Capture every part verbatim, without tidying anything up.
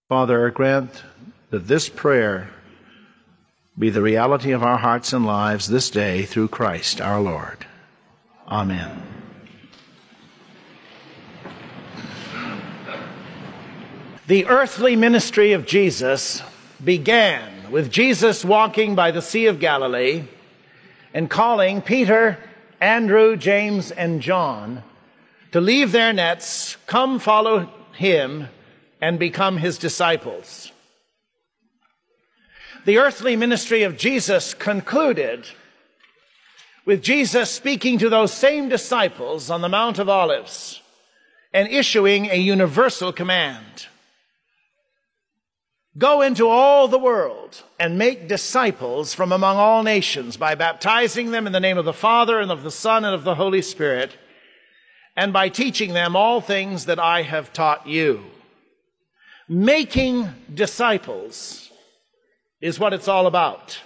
Father, grant that this prayer be the reality of our hearts and lives this day through Christ our Lord. Amen. The earthly ministry of Jesus began with Jesus walking by the Sea of Galilee and calling Peter, Andrew, James, and John to leave their nets, come follow him, and become his disciples. The earthly ministry of Jesus concluded with Jesus speaking to those same disciples on the Mount of Olives and issuing a universal command. Go into all the world and make disciples from among all nations by baptizing them in the name of the Father and of the Son and of the Holy Spirit, and by teaching them all things that I have taught you. Making disciples is what it's all about.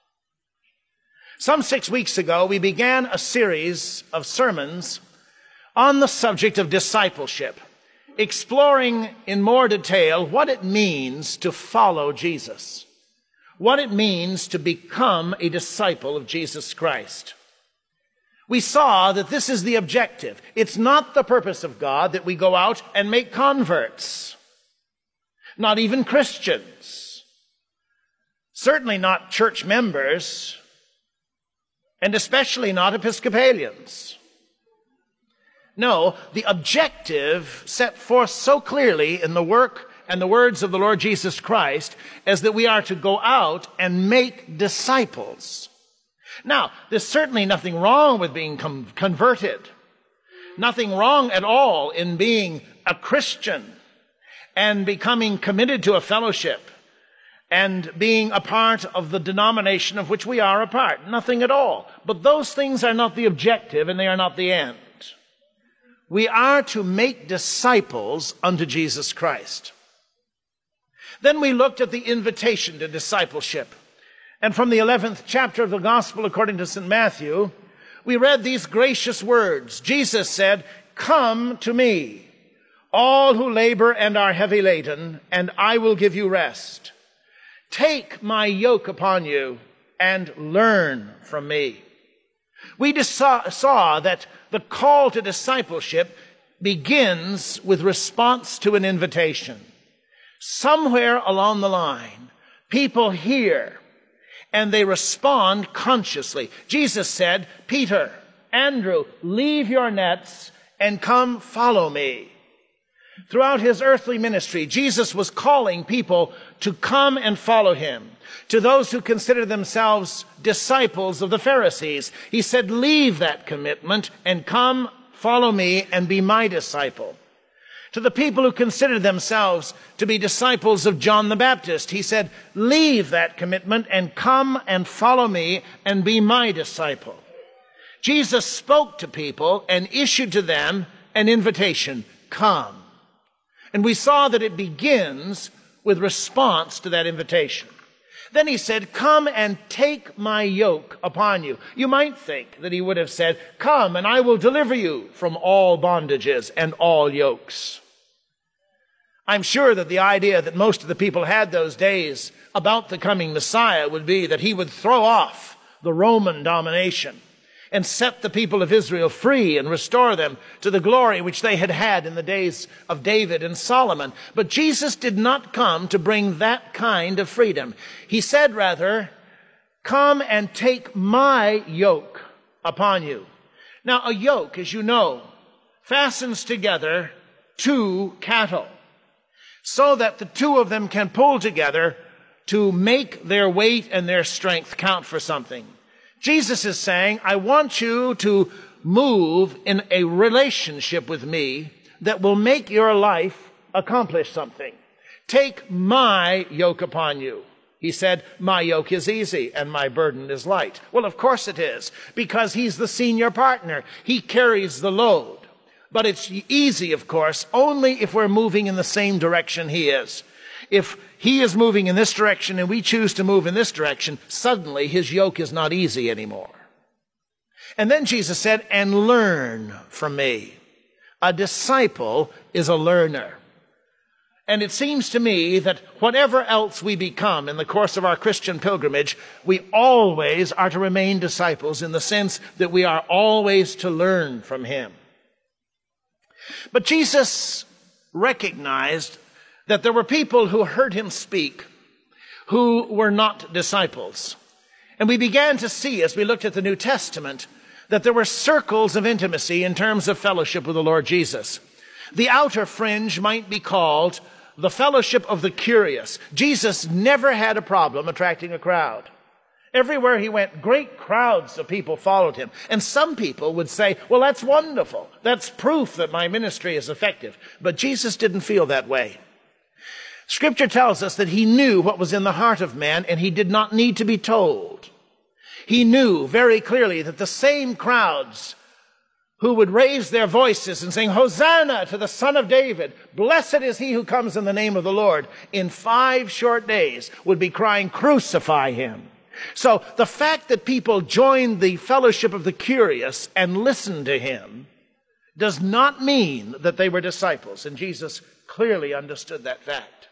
Some six weeks ago, we began a series of sermons on the subject of discipleship, exploring in more detail what it means to follow Jesus, what it means to become a disciple of Jesus Christ. We saw that this is the objective. It's not the purpose of God that we go out and make converts, not even Christians, certainly not church members, and especially not Episcopalians. No, the objective set forth so clearly in the work and the words of the Lord Jesus Christ is that we are to go out and make disciples. Now, there's certainly nothing wrong with being com- converted. Nothing wrong at all in being a Christian and becoming committed to a fellowship and being a part of the denomination of which we are a part. Nothing at all. But those things are not the objective and they are not the end. We are to make disciples unto Jesus Christ. Then we looked at the invitation to discipleship. And from the eleventh chapter of the Gospel according to Saint Matthew, we read these gracious words. Jesus said, "Come to me, all who labor and are heavy laden, and I will give you rest. Take my yoke upon you and learn from me." We just saw, saw that the call to discipleship begins with response to an invitation. Somewhere along the line, people hear and they respond consciously. Jesus said, "Peter, Andrew, leave your nets and come follow me." Throughout his earthly ministry, Jesus was calling people to come and follow him. To those who consider themselves disciples of the Pharisees, he said, "Leave that commitment and come follow me and be my disciple." To the people who considered themselves to be disciples of John the Baptist, he said, "Leave that commitment and come and follow me and be my disciple." Jesus spoke to people and issued to them an invitation, "Come." And we saw that it begins with response to that invitation. Then he said, "Come and take my yoke upon you." You might think that he would have said, "Come and I will deliver you from all bondages and all yokes." I'm sure that the idea that most of the people had those days about the coming Messiah would be that he would throw off the Roman domination and set the people of Israel free and restore them to the glory which they had had in the days of David and Solomon. But Jesus did not come to bring that kind of freedom. He said rather, "Come and take my yoke upon you." Now, a yoke, as you know, fastens together two cattle so that the two of them can pull together to make their weight and their strength count for something. Jesus is saying, I want you to move in a relationship with me that will make your life accomplish something. Take my yoke upon you. He said, "My yoke is easy and my burden is light." Well, of course it is, because he's the senior partner. He carries the load. But it's easy, of course, only if we're moving in the same direction he is. If he is moving in this direction and we choose to move in this direction, suddenly his yoke is not easy anymore. And then Jesus said, "And learn from me." A disciple is a learner. And it seems to me that whatever else we become in the course of our Christian pilgrimage, we always are to remain disciples in the sense that we are always to learn from him. But Jesus recognized that there were people who heard him speak who were not disciples. And we began to see, as we looked at the New Testament, that there were circles of intimacy in terms of fellowship with the Lord Jesus. The outer fringe might be called the fellowship of the curious. Jesus never had a problem attracting a crowd. Everywhere he went, great crowds of people followed him. And some people would say, well, that's wonderful. That's proof that my ministry is effective. But Jesus didn't feel that way. Scripture tells us that he knew what was in the heart of man, and he did not need to be told. He knew very clearly that the same crowds who would raise their voices and sing, Hosanna to the Son of David, blessed is he who comes in the name of the Lord, in five short days would be crying, crucify him. So the fact that people joined the fellowship of the curious and listened to him does not mean that they were disciples, and Jesus clearly understood that fact.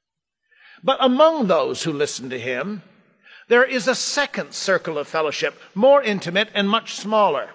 But among those who listened to him, there is a second circle of fellowship, more intimate and much smaller.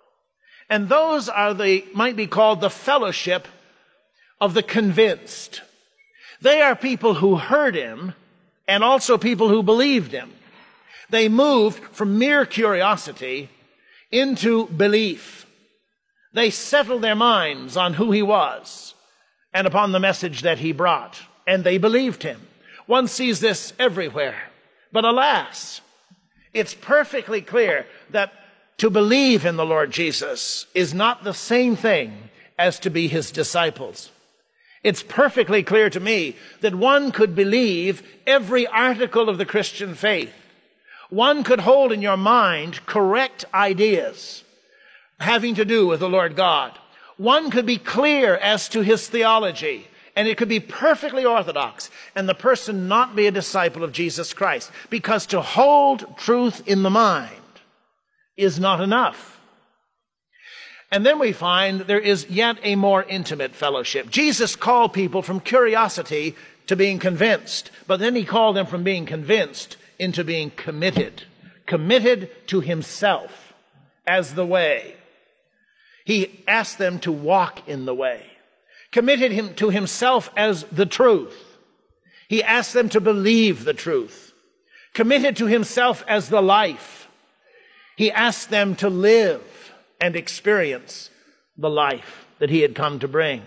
And those are the, might be called the fellowship of the convinced. They are people who heard him and also people who believed him. They moved from mere curiosity into belief. They settled their minds on who he was and upon the message that he brought, and they believed him. One sees this everywhere. But alas, it's perfectly clear that to believe in the Lord Jesus is not the same thing as to be his disciples. It's perfectly clear to me that one could believe every article of the Christian faith. One could hold in your mind correct ideas having to do with the Lord God. One could be clear as to his theology, and it could be perfectly orthodox, and the person not be a disciple of Jesus Christ. Because to hold truth in the mind is not enough. And then we find there is yet a more intimate fellowship. Jesus called people from curiosity to being convinced, but then he called them from being convinced into being committed, committed to himself as the way. He asked them to walk in the way, committed him to himself as the truth. He asked them to believe the truth, committed to himself as the life. He asked them to live and experience the life that he had come to bring.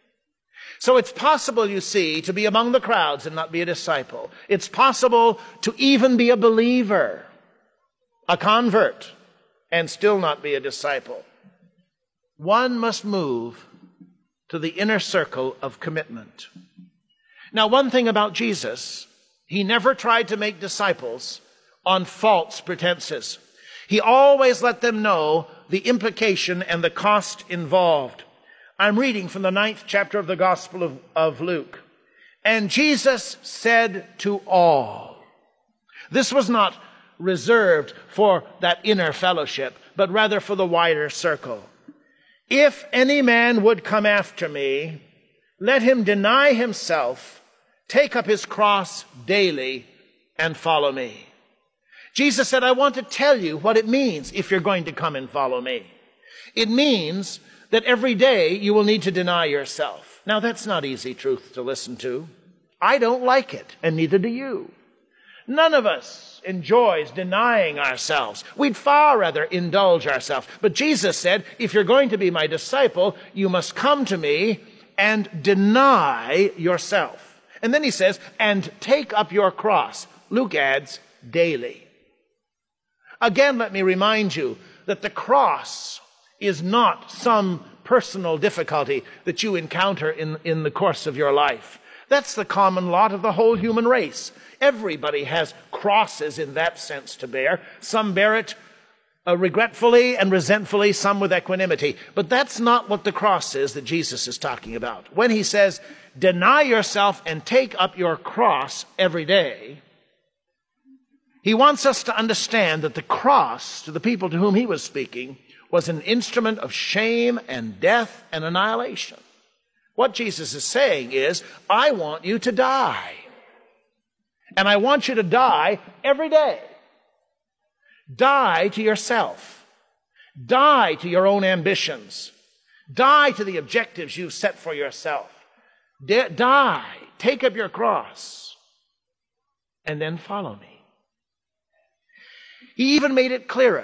So it's possible, you see, to be among the crowds and not be a disciple. It's possible to even be a believer, a convert, and still not be a disciple. One must move to the inner circle of commitment. Now, one thing about Jesus, he never tried to make disciples on false pretenses. He always let them know the implication and the cost involved. I'm reading from the ninth chapter of the Gospel of, of Luke. And Jesus said to all. This was not reserved for that inner fellowship, but rather for the wider circle. If any man would come after me, let him deny himself, take up his cross daily, and follow me. Jesus said, I want to tell you what it means if you're going to come and follow me. It means that every day you will need to deny yourself. Now, that's not easy truth to listen to. I don't like it, and neither do you. None of us enjoys denying ourselves. We'd far rather indulge ourselves. But Jesus said, if you're going to be my disciple, you must come to me and deny yourself. And then he says, and take up your cross. Luke adds, daily. Again, let me remind you that the cross is not some personal difficulty that you encounter in, in the course of your life. That's the common lot of the whole human race. Everybody has crosses in that sense to bear. Some bear it uh, regretfully and resentfully, some with equanimity. But that's not what the cross is that Jesus is talking about. When he says, deny yourself and take up your cross every day, he wants us to understand that the cross, to the people to whom he was speaking, was an instrument of shame and death and annihilation. What Jesus is saying is, I want you to die. And I want you to die every day. Die to yourself. Die to your own ambitions. Die to the objectives you've set for yourself. D- die. Take up your cross. And then follow me. He even made it clearer.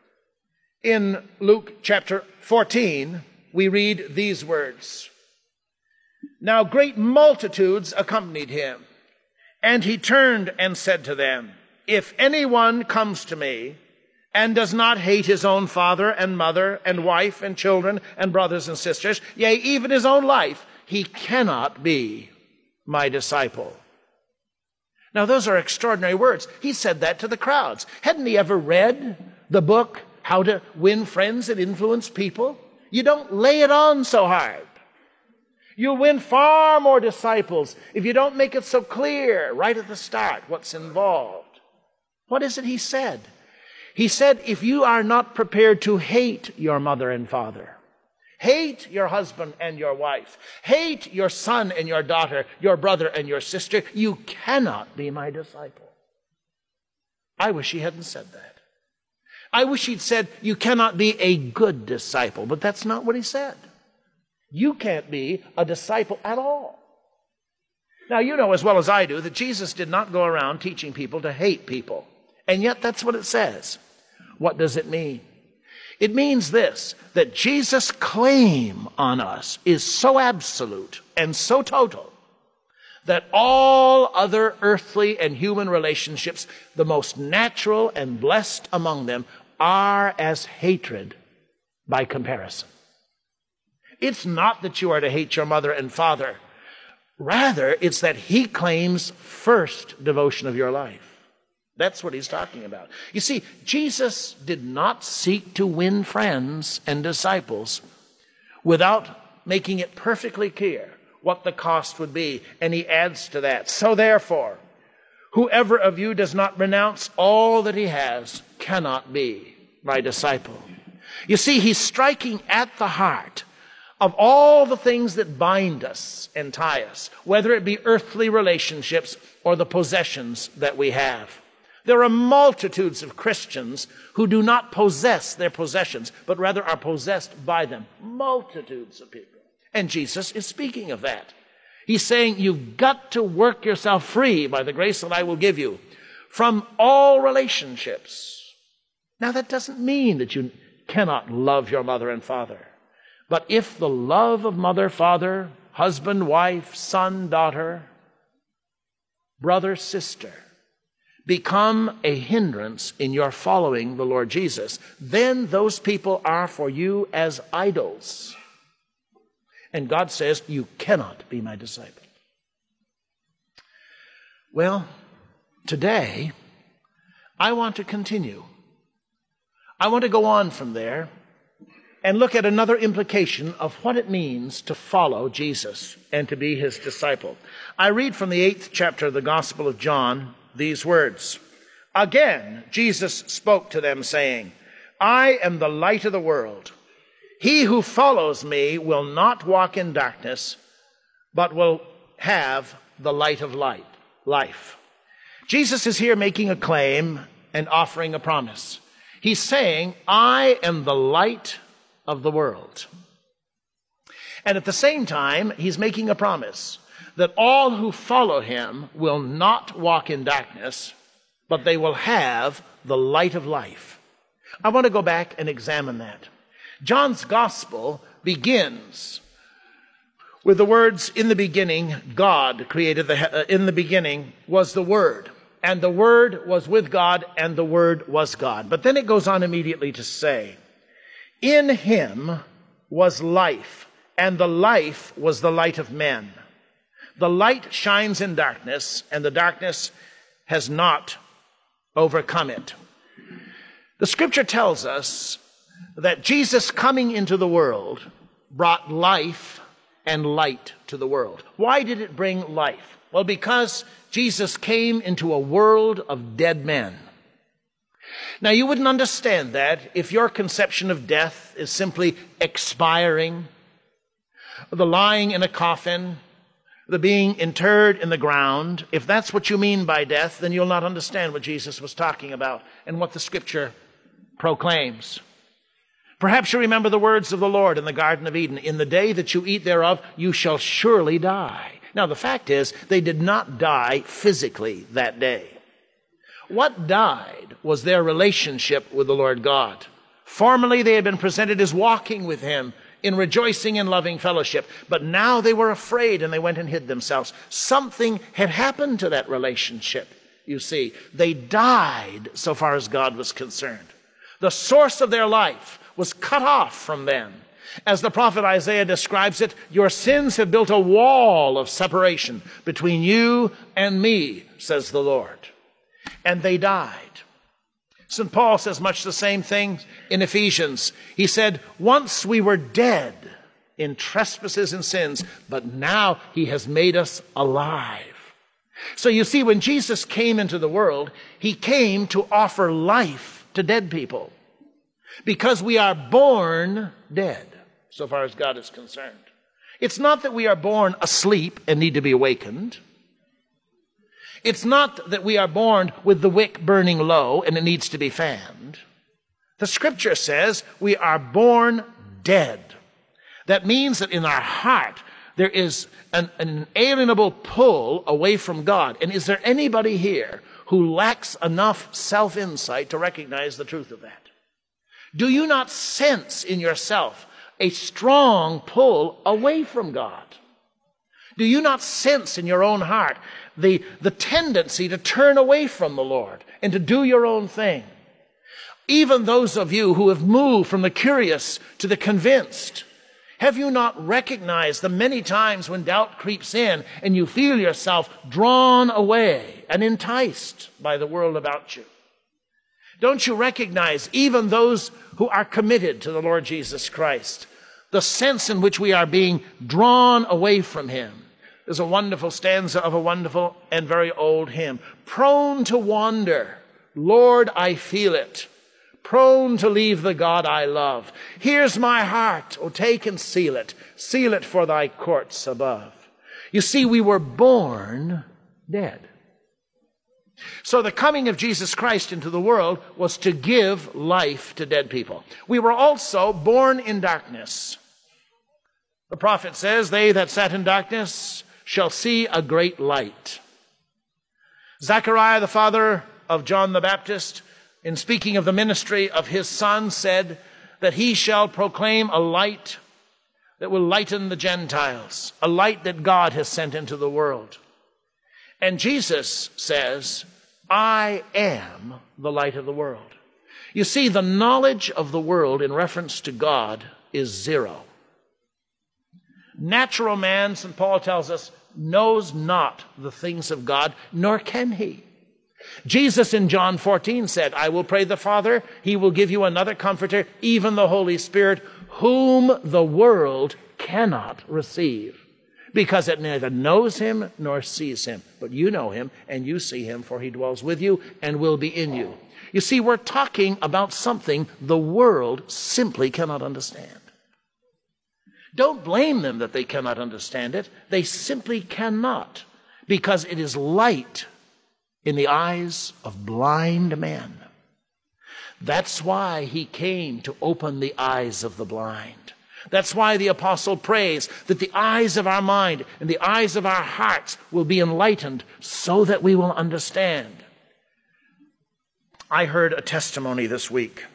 In Luke chapter fourteen, we read these words. Now great multitudes accompanied him, and he turned and said to them, if anyone comes to me and does not hate his own father and mother and wife and children and brothers and sisters, yea, even his own life, he cannot be my disciple. Now those are extraordinary words. He said that to the crowds. Hadn't he ever read the book, How to Win Friends and Influence People? You don't lay it on so hard. You'll win far more disciples if you don't make it so clear right at the start what's involved. What is it he said? He said, if you are not prepared to hate your mother and father, hate your husband and your wife, hate your son and your daughter, your brother and your sister, you cannot be my disciple. I wish he hadn't said that. I wish he'd said, you cannot be a good disciple, but that's not what he said. You can't be a disciple at all. Now, you know as well as I do that Jesus did not go around teaching people to hate people. And yet that's what it says. What does it mean? It means this, that Jesus' claim on us is so absolute and so total that all other earthly and human relationships, the most natural and blessed among them, are as hatred by comparison. It's not that you are to hate your mother and father. Rather, it's that he claims first devotion of your life. That's what he's talking about. You see, Jesus did not seek to win friends and disciples without making it perfectly clear what the cost would be. And he adds to that, so therefore, whoever of you does not renounce all that he has cannot be my disciple. You see, he's striking at the heart of all the things that bind us and tie us, whether it be earthly relationships or the possessions that we have. There are multitudes of Christians who do not possess their possessions, but rather are possessed by them. Multitudes of people. And Jesus is speaking of that. He's saying you've got to work yourself free by the grace that I will give you from all relationships. Now that doesn't mean that you cannot love your mother and father. But if the love of mother, father, husband, wife, son, daughter, brother, sister, become a hindrance in your following the Lord Jesus, then those people are for you as idols. And God says, you cannot be my disciple. Well, today, I want to continue. I want to go on from there and look at another implication of what it means to follow Jesus and to be his disciple. I read from the eighth chapter of the Gospel of John these words. Again, Jesus spoke to them, saying, I am the light of the world. He who follows me will not walk in darkness, but will have the light of light, life. Jesus is here making a claim and offering a promise. He's saying, I am the light of the world. And at the same time, he's making a promise that all who follow him will not walk in darkness, but they will have the light of life. I want to go back and examine that. John's gospel begins with the words, in the beginning, God created the, uh, in the beginning was the Word, and the Word was with God, and the Word was God. But then it goes on immediately to say, in him was life, and the life was the light of men. The light shines in darkness, and the darkness has not overcome it. The scripture tells us that Jesus coming into the world brought life and light to the world. Why did it bring life? Well, because Jesus came into a world of dead men. Now, you wouldn't understand that if your conception of death is simply expiring, the lying in a coffin, the being interred in the ground. If that's what you mean by death, then you'll not understand what Jesus was talking about and what the Scripture proclaims. Perhaps you remember the words of the Lord in the Garden of Eden. In the day that you eat thereof, you shall surely die. Now, the fact is, they did not die physically that day. What died was their relationship with the Lord God. Formerly, they had been presented as walking with Him in rejoicing and loving fellowship. But now they were afraid and they went and hid themselves. Something had happened to that relationship, you see. They died so far as God was concerned. The source of their life was cut off from them. As the prophet Isaiah describes it, your sins have built a wall of separation between you and me, says the Lord. And they died. Saint Paul says much the same thing in Ephesians. He said, once we were dead in trespasses and sins, but now He has made us alive. So you see, when Jesus came into the world, He came to offer life to dead people. Because we are born dead, so far as God is concerned. It's not that we are born asleep and need to be awakened. It's not that we are born with the wick burning low and it needs to be fanned. The Scripture says we are born dead. That means that in our heart there is an, an inalienable pull away from God. And is there anybody here who lacks enough self-insight to recognize the truth of that? Do you not sense in yourself a strong pull away from God? Do you not sense in your own heart the, the tendency to turn away from the Lord and to do your own thing? Even those of you who have moved from the curious to the convinced, have you not recognized the many times when doubt creeps in and you feel yourself drawn away and enticed by the world about you? Don't you recognize, even those who are committed to the Lord Jesus Christ, the sense in which we are being drawn away from Him? There's a wonderful stanza of a wonderful and very old hymn. Prone to wander, Lord, I feel it. Prone to leave the God I love. Here's my heart, oh, take and seal it. Seal it for Thy courts above. You see, we were born dead. So the coming of Jesus Christ into the world was to give life to dead people. We were also born in darkness. The prophet says, they that sat in darkness shall see a great light. Zechariah, the father of John the Baptist, in speaking of the ministry of his son, said that he shall proclaim a light that will lighten the Gentiles, a light that God has sent into the world. And Jesus says, I am the light of the world. You see, the knowledge of the world in reference to God is zero. Natural man, Saint Paul tells us, knows not the things of God, nor can he. Jesus in John fourteen said, I will pray the Father, He will give you another comforter, even the Holy Spirit, whom the world cannot receive, because it neither knows Him nor sees Him. But you know Him and you see Him, for He dwells with you and will be in you. You see, we're talking about something the world simply cannot understand. Don't blame them that they cannot understand it. They simply cannot, because it is light in the eyes of blind men. That's why He came to open the eyes of the blind. That's why the apostle prays that the eyes of our mind and the eyes of our hearts will be enlightened so that we will understand. I heard a testimony this week,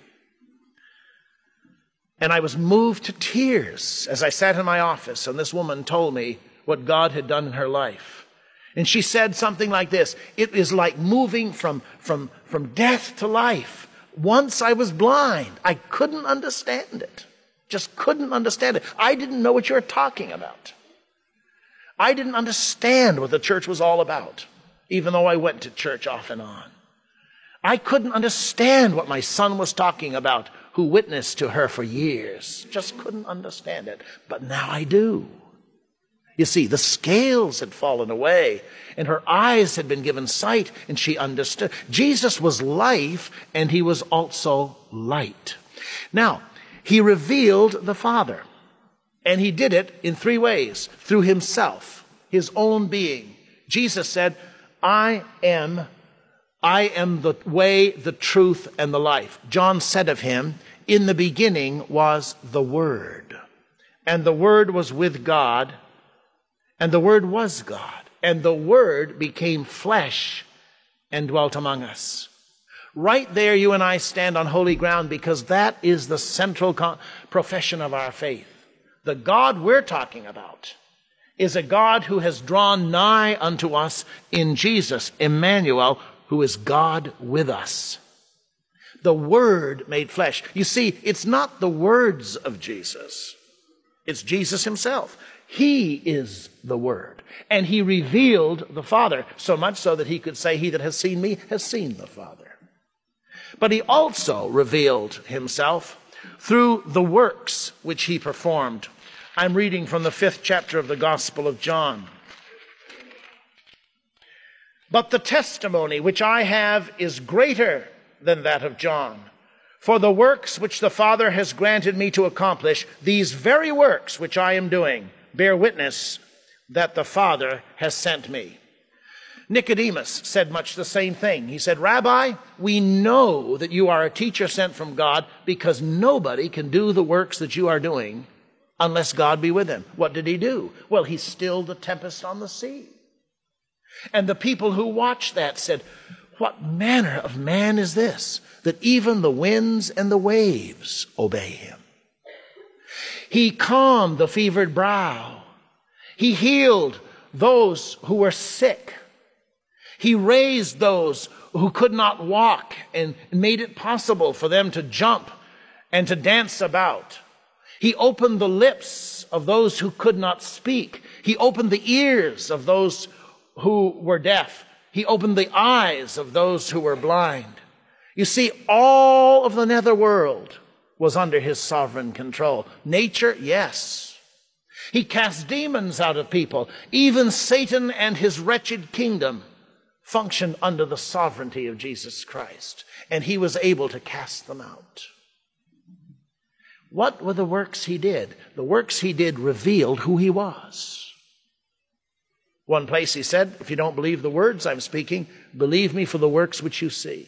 and I was moved to tears as I sat in my office, and this woman told me what God had done in her life. And she said something like this: it is like moving from, from, from death to life. Once I was blind. I couldn't understand it. Just couldn't understand it. I didn't know what you were talking about. I didn't understand what the church was all about, even though I went to church off and on. I couldn't understand what my son was talking about, who witnessed to her for years. Just couldn't understand it. But now I do. You see, the scales had fallen away, and her eyes had been given sight, and she understood. Jesus was life, and He was also light. Now, He revealed the Father. And he did it in three ways. Through himself, his own being. Jesus said, I am, I am the way, the truth, and the life. John said of him, in the beginning was the Word. And the Word was with God, and the Word was God. And the Word became flesh and dwelt among us. Right there, you and I stand on holy ground, because that is the central profession of our faith. The God we're talking about is a God who has drawn nigh unto us in Jesus, Emmanuel, who is God with us. The Word made flesh. You see, it's not the words of Jesus. It's Jesus himself. He is the Word. And he revealed the Father, so much so that he could say, he that has seen me has seen the Father. But he also revealed himself through the works which he performed. I'm reading from the fifth chapter of the Gospel of John. But the testimony which I have is greater than that of John. For the works which the Father has granted me to accomplish, these very works which I am doing, bear witness that the Father has sent me. Nicodemus said much the same thing. He said, Rabbi, we know that you are a teacher sent from God, because nobody can do the works that you are doing unless God be with him. What did he do? Well, he stilled the tempest on the sea. And the people who watched that said, what manner of man is this, that even the winds and the waves obey him? He calmed the fevered brow. He healed those who were sick. He raised those who could not walk and made it possible for them to jump and to dance about. He opened the lips of those who could not speak. He opened the ears of those who were deaf. He opened the eyes of those who were blind. You see, all of the netherworld was under his sovereign control. Nature, yes. He cast demons out of people. Even Satan and his wretched kingdom functioned under the sovereignty of Jesus Christ, and he was able to cast them out. What were the works he did? The works he did revealed who he was. One place he said, if you don't believe the words I'm speaking, believe me for the works which you see.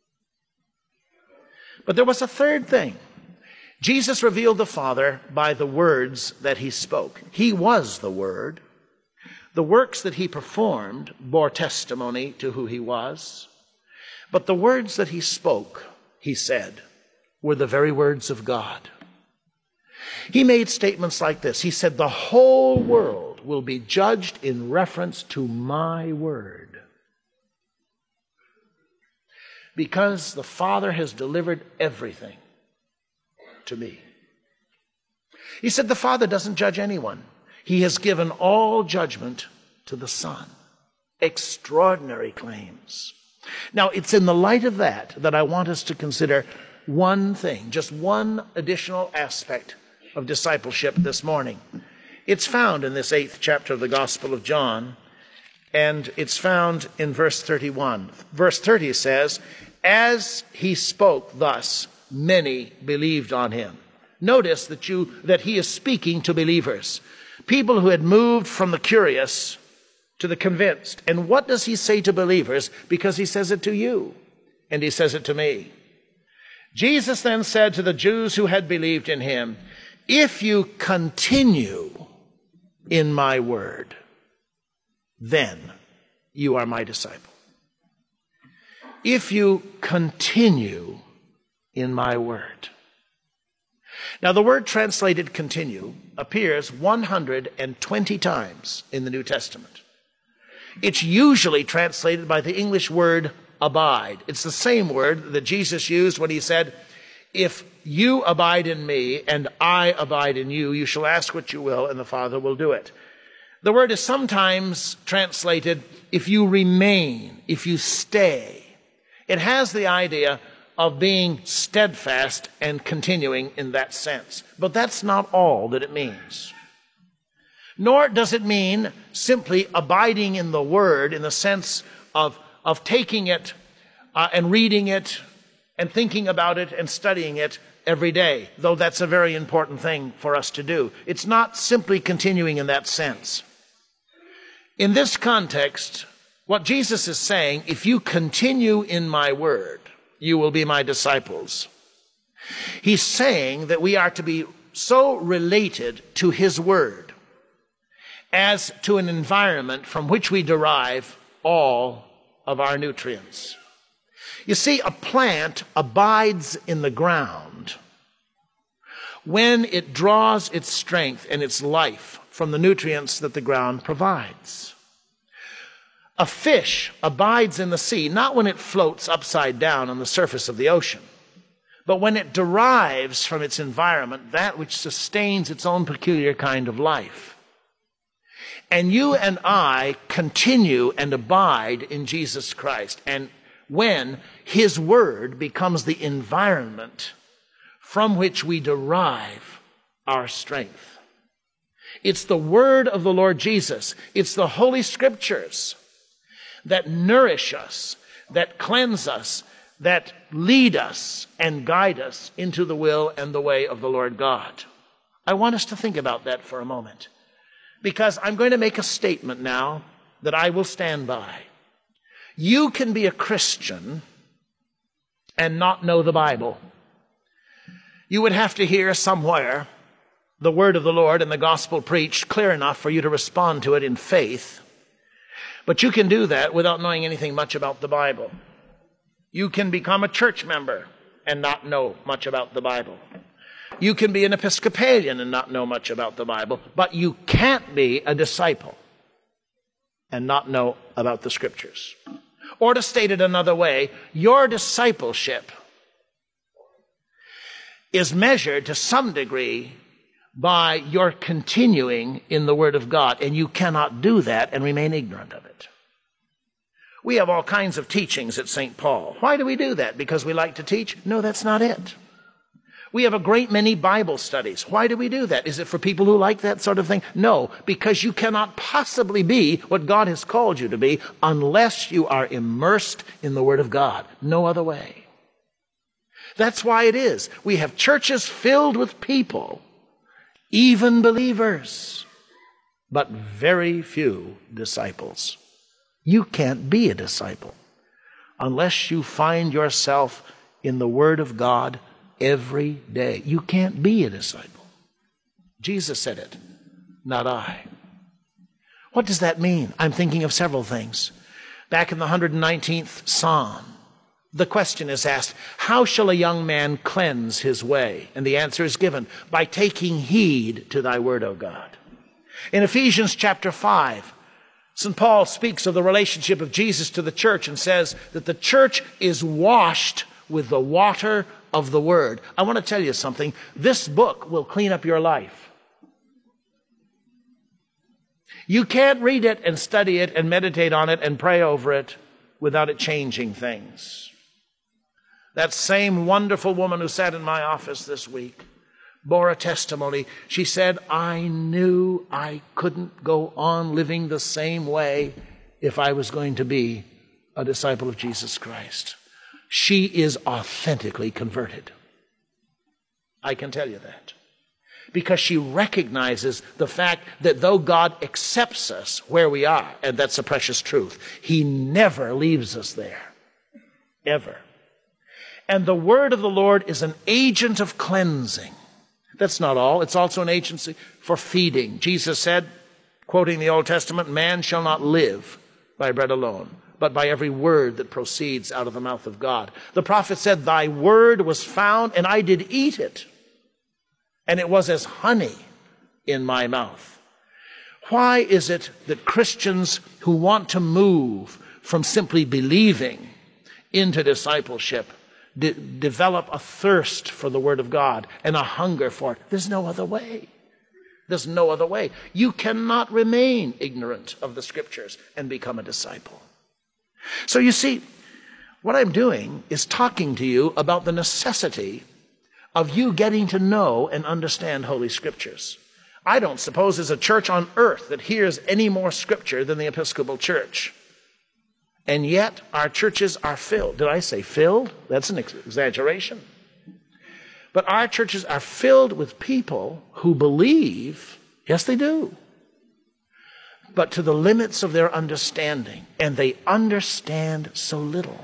But there was a third thing. Jesus revealed the Father by the words that he spoke. He was the Word. The works that he performed bore testimony to who he was. But the words that he spoke, he said, were the very words of God. He made statements like this. He said, the whole world will be judged in reference to my word. Because the Father has delivered everything to me. He said the Father doesn't judge anyone. He has given all judgment to the Son. Extraordinary claims. Now, it's in the light of that that I want us to consider one thing, just one additional aspect of discipleship this morning. It's found in this eighth chapter of the Gospel of John, and it's found in verse thirty-one. Verse thirty says, as he spoke thus, many believed on him. Notice that you that he is speaking to believers, people who had moved from the curious to the convinced. And what does he say to believers? Because he says it to you, and he says it to me. Jesus then said to the Jews who had believed in him, if you continue in my word, then you are my disciple. If you continue in my word. Now, the word translated continue appears one hundred twenty times in the New Testament. It's usually translated by the English word abide. It's the same word that Jesus used when he said, if you abide in me and I abide in you, you shall ask what you will and the Father will do it. The word is sometimes translated, if you remain, if you stay. It has the idea of being steadfast and continuing in that sense. But that's not all that it means. Nor does it mean simply abiding in the word in the sense of, of taking it uh, and reading it and thinking about it and studying it every day, though that's a very important thing for us to do. It's not simply continuing in that sense. In this context, what Jesus is saying, if you continue in my word, you will be my disciples. He's saying that we are to be so related to his word as to an environment from which we derive all of our nutrients. You see, a plant abides in the ground when it draws its strength and its life from the nutrients that the ground provides. A fish abides in the sea, not when it floats upside down on the surface of the ocean, but when it derives from its environment that which sustains its own peculiar kind of life. And you and I continue and abide in Jesus Christ, and when his word becomes the environment from which we derive our strength. It's the word of the Lord Jesus. It's the Holy Scriptures that nourish us, that cleanse us, that lead us and guide us into the will and the way of the Lord God. I want us to think about that for a moment, because I'm going to make a statement now that I will stand by. You can be a Christian and not know the Bible. You would have to hear somewhere the word of the Lord and the gospel preached clear enough for you to respond to it in faith. But you can do that without knowing anything much about the Bible. You can become a church member and not know much about the Bible. You can be an Episcopalian and not know much about the Bible, but you can't be a disciple and not know about the Scriptures. Or to state it another way, your discipleship is measured to some degree by your continuing in the Word of God, and you cannot do that and remain ignorant of it. We have all kinds of teachings at Saint Paul. Why do we do that? Because we like to teach? No, that's not it. We have a great many Bible studies. Why do we do that? Is it for people who like that sort of thing? No, because you cannot possibly be what God has called you to be unless you are immersed in the Word of God. No other way. That's why it is. We have churches filled with people, even believers, but very few disciples. You can't be a disciple unless you find yourself in the Word of God every day. You can't be a disciple. Jesus said it, not I. What does that mean? I'm thinking of several things. Back in the one hundred nineteenth Psalm, the question is asked, how shall a young man cleanse his way? And the answer is given, by taking heed to thy word, O God. In Ephesians chapter five, Saint Paul speaks of the relationship of Jesus to the church and says that the church is washed with the water of the word. I want to tell you something. This book will clean up your life. You can't read it and study it and meditate on it and pray over it without it changing things. That same wonderful woman who sat in my office this week bore a testimony. She said, I knew I couldn't go on living the same way if I was going to be a disciple of Jesus Christ. She is authentically converted. I can tell you that. Because she recognizes the fact that though God accepts us where we are, and that's a precious truth, he never leaves us there. Ever. And the word of the Lord is an agent of cleansing. That's not all. It's also an agency for feeding. Jesus said, quoting the Old Testament, man shall not live by bread alone, but by every word that proceeds out of the mouth of God. The prophet said, thy word was found, and I did eat it, and it was as honey in my mouth. Why is it that Christians who want to move from simply believing into discipleship de- develop a thirst for the Word of God and a hunger for it? There's no other way. There's no other way. You cannot remain ignorant of the Scriptures and become a disciple. So you see, what I'm doing is talking to you about the necessity of you getting to know and understand Holy Scriptures. I don't suppose there's a church on earth that hears any more Scripture than the Episcopal Church. And yet our churches are filled. Did I say filled? That's an exaggeration. But our churches are filled with people who believe, yes, they do, but to the limits of their understanding. And they understand so little.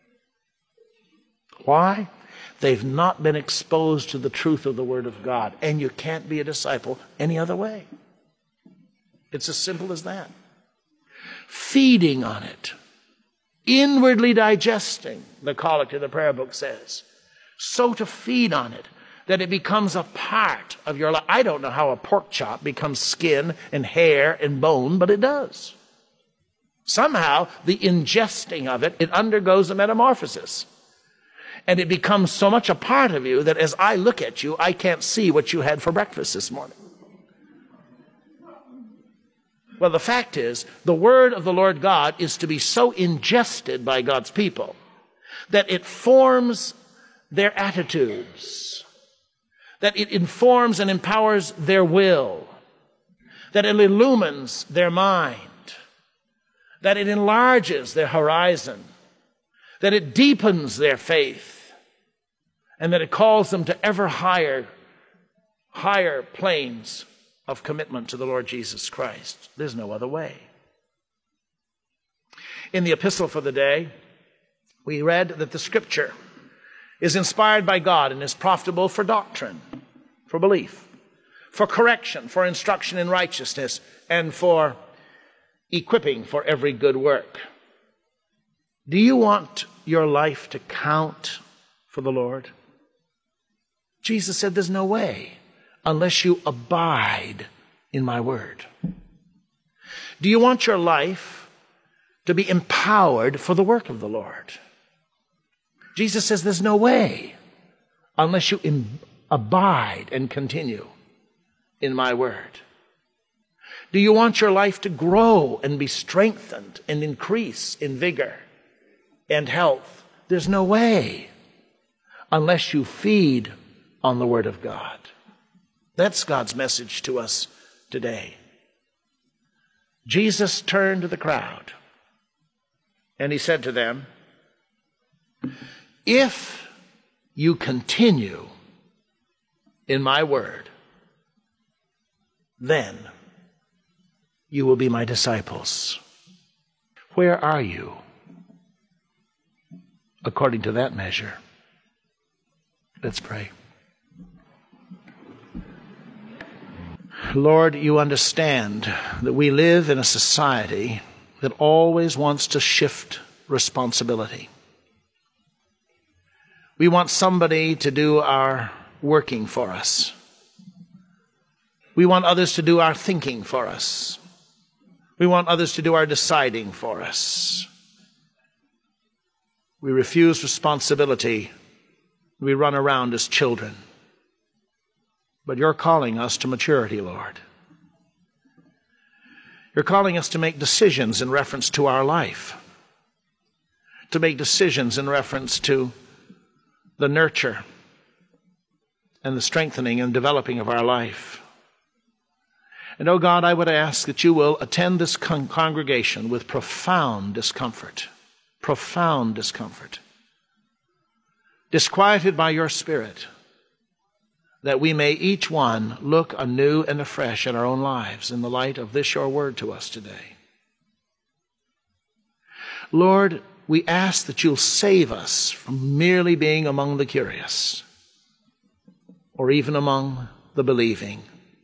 Why? They've not been exposed to the truth of the Word of God. And you can't be a disciple any other way. It's as simple as that. Feeding on it. Inwardly digesting, the Collect of the Prayer Book says. So to feed on it that it becomes a part of your life. I don't know how a pork chop becomes skin and hair and bone, but it does. Somehow, the ingesting of it, it undergoes a metamorphosis. And it becomes so much a part of you that as I look at you, I can't see what you had for breakfast this morning. Well, the fact is, the Word of the Lord God is to be so ingested by God's people that it forms their attitudes, that it informs and empowers their will, that it illumines their mind, that it enlarges their horizon, that it deepens their faith, and that it calls them to ever higher, higher planes of commitment to the Lord Jesus Christ. There's no other way. In the epistle for the day, we read that the Scripture is inspired by God and is profitable for doctrine, for belief, for correction, for instruction in righteousness, and for equipping for every good work. Do you want your life to count for the Lord? Jesus said there's no way unless you abide in my word. Do you want your life to be empowered for the work of the Lord? Jesus says there's no way unless you im- abide and continue in my word. Do you want your life to grow and be strengthened and increase in vigor and health? There's no way unless you feed on the Word of God. That's God's message to us today. Jesus turned to the crowd and he said to them, if you continue in my word, then you will be my disciples. Where are you according to that measure? Let's pray. Lord, you understand that we live in a society that always wants to shift responsibility. We want somebody to do our working for us. We want others to do our thinking for us. We want others to do our deciding for us. We refuse responsibility. We run around as children. But you're calling us to maturity, Lord. You're calling us to make decisions in reference to our life, to make decisions in reference to the nurture and the strengthening and developing of our life. And, oh God, I would ask that you will attend this con- congregation with profound discomfort, profound discomfort, disquieted by your Spirit, that we may each one look anew and afresh at our own lives in the light of this your word to us today. Lord, we ask that you'll save us from merely being among the curious or even among the believing.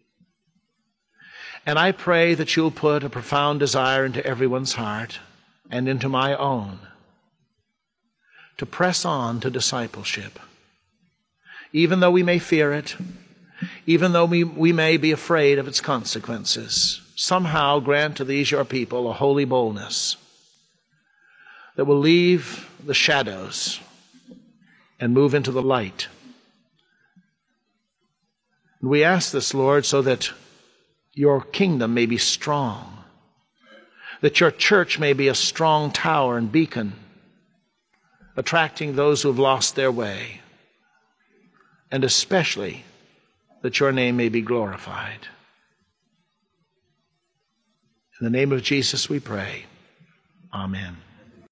And I pray that you'll put a profound desire into everyone's heart and into my own to press on to discipleship. Even though we may fear it, even though we, we may be afraid of its consequences, somehow grant to these your people a holy boldness that will leave the shadows and move into the light. And we ask this, Lord, so that your kingdom may be strong, that your church may be a strong tower and beacon, attracting those who have lost their way, and especially that your name may be glorified. In the name of Jesus we pray. Amen.